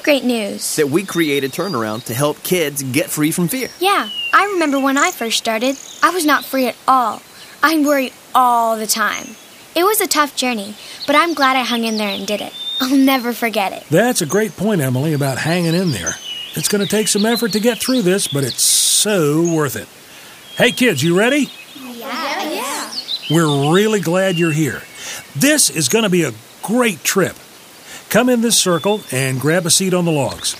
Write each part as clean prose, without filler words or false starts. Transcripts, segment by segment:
great news? That we created Turnaround to help kids get free from fear. Yeah, I remember when I first started, I was not free at all. I'd worry all the time. It was a tough journey, but I'm glad I hung in there and did it. I'll never forget it. That's a great point, Emily, about hanging in there. It's going to take some effort to get through this, but it's so worth it. Hey, kids, you ready? Yeah. We're really glad you're here. This is going to be a great trip. Come in this circle and grab a seat on the logs.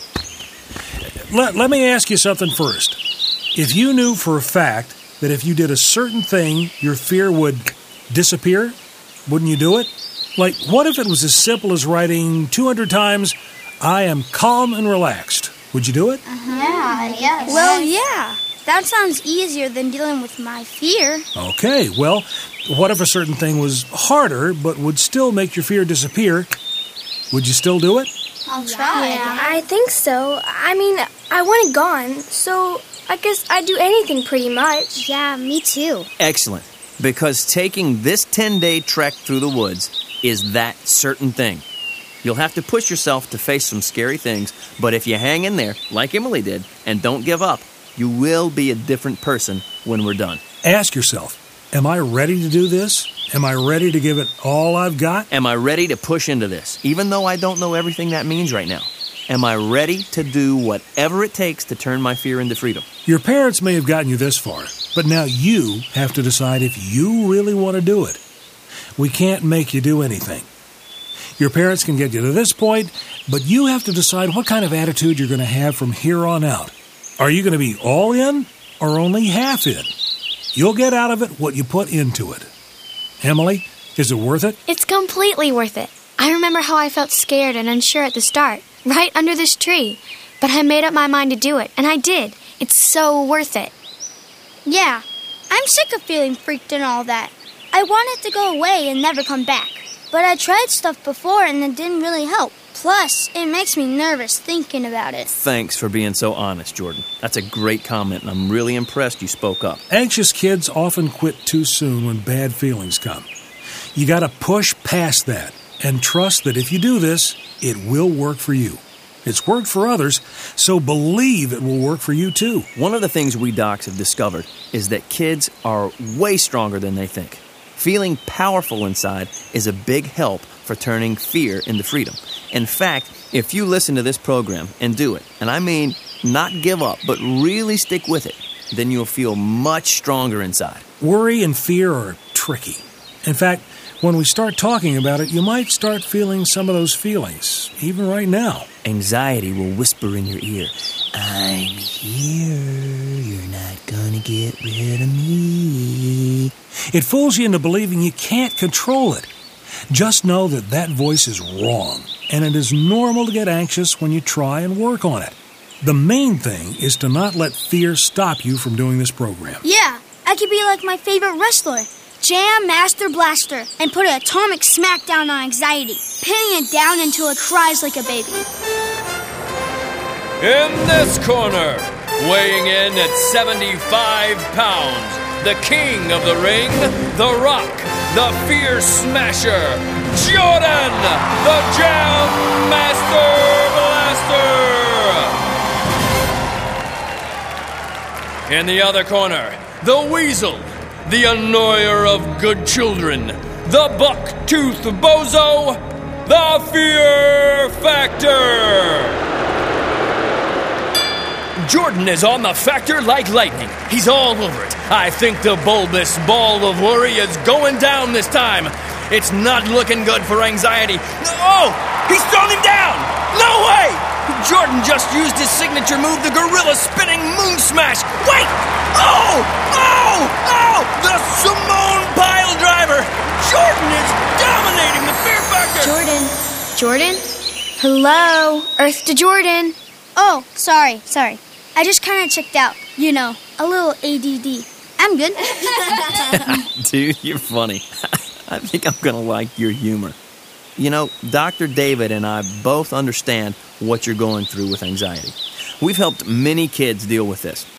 Let me ask you something first. If you knew for a fact that if you did a certain thing, your fear would disappear, wouldn't you do it? Like, what if it was as simple as writing 200 times, "I am calm and relaxed"? Would you do it? Yeah, yes. Well, yeah. That sounds easier than dealing with my fear. Okay, well, what if a certain thing was harder but would still make your fear disappear? Would you still do it? I'll try. Yeah, I think so. I mean, I want it gone, so I guess I'd do anything pretty much. Yeah, me too. Excellent. Because taking this 10-day trek through the woods is that certain thing. You'll have to push yourself to face some scary things, but if you hang in there, like Emily did, and don't give up, you will be a different person when we're done. Ask yourself, am I ready to do this? Am I ready to give it all I've got? Am I ready to push into this, even though I don't know everything that means right now? Am I ready to do whatever it takes to turn my fear into freedom? Your parents may have gotten you this far, but now you have to decide if you really want to do it. We can't make you do anything. Your parents can get you to this point, but you have to decide what kind of attitude you're going to have from here on out. Are you going to be all in or only half in? You'll get out of it what you put into it. Emily, is it worth it? It's completely worth it. I remember how I felt scared and unsure at the start, right under this tree. But I made up my mind to do it, and I did. It's so worth it. Yeah, I'm sick of feeling freaked and all that. I want it to go away and never come back. But I tried stuff before and it didn't really help. Plus, it makes me nervous thinking about it. Thanks for being so honest, Jordan. That's a great comment, and I'm really impressed you spoke up. Anxious kids often quit too soon when bad feelings come. You got to push past that and trust that if you do this, it will work for you. It's worked for others, so believe it will work for you too. One of the things we docs have discovered is that kids are way stronger than they think. Feeling powerful inside is a big help for turning fear into freedom. In fact, if you listen to this program and do it, and I mean not give up, but really stick with it, then you'll feel much stronger inside. Worry and fear are tricky. In fact, when we start talking about it, you might start feeling some of those feelings, even right now. Anxiety will whisper in your ear, "I'm here, you're not gonna get rid of me." It fools you into believing you can't control it. Just know that that voice is wrong, and it is normal to get anxious when you try and work on it. The main thing is to not let fear stop you from doing this program. Yeah, I could be like my favorite wrestler, Jam Master Blaster, and put an atomic smackdown on anxiety, pinning it down until it cries like a baby. In this corner, weighing in at 75 pounds, the king of the ring, The Rock, the Fear Smasher, Jordan, the Jam Master Blaster. In the other corner, the Weasel, the annoyer of good children, the buck-toothed bozo, the Fear Factor. Jordan is on the Factor like lightning. He's all over it. I think the bulbous ball of worry is going down this time. It's not looking good for anxiety. Oh, he's thrown him down. No way! Jordan just used his signature move, the gorilla spinning moon smash. Wait! Oh! Oh! Oh! The Simone Pile Driver! Jordan is dominating the Fear Factor! Jordan? Hello? Earth to Jordan. Oh, sorry. I just kind of checked out. You know, a little ADD. I'm good. Dude, you're funny. I think I'm going to like your humor. You know, Dr. David and I both understand what you're going through with anxiety. We've helped many kids deal with this,